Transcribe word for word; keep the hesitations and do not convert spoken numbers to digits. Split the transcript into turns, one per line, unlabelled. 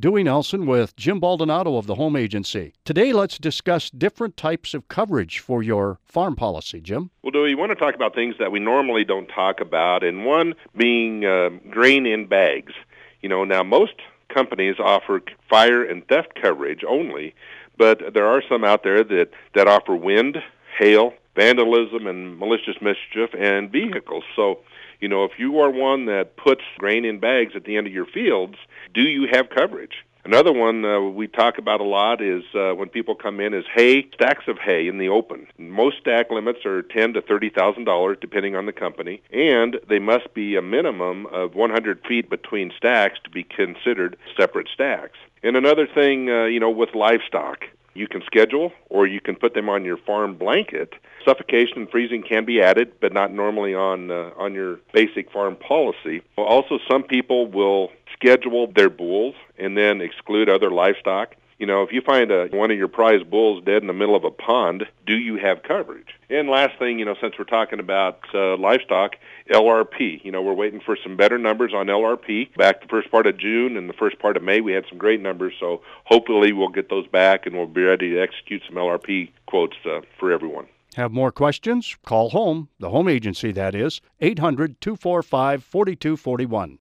Dewey Nelson with Jim Baldonado of the Home Agency. Today, let's discuss different types of coverage for your farm policy. Jim?
Well, Dewey, you want to talk about things that we normally don't talk about, and one being uh, grain in bags. You know, now most companies offer fire and theft coverage only, but there are some out there that, that offer wind, hail, vandalism, and malicious mischief, and vehicles. So, you know, if you are one that puts grain in bags at the end of your fields, do you have coverage? Another one uh, we talk about a lot is uh, when people come in is hay, stacks of hay in the open. Most stack limits are ten thousand to thirty thousand dollars depending on the company, and they must be a minimum of one hundred feet between stacks to be considered separate stacks. And another thing, uh, you know, with livestock, you can schedule or you can put them on your farm blanket. Suffocation and freezing can be added, but not normally on uh, on your basic farm policy. Also, some people will schedule their bulls and then exclude other livestock. You know, if you find a, one of your prized bulls dead in the middle of a pond, do you have coverage? And last thing, you know, since we're talking about uh, livestock, L R P. You know, we're waiting for some better numbers on L R P. Back the first part of June and the first part of May, we had some great numbers, so hopefully we'll get those back and we'll be ready to execute some L R P quotes uh, for everyone.
Have more questions? Call home, the Home Agency, that is, eight hundred, two four five, four two four one.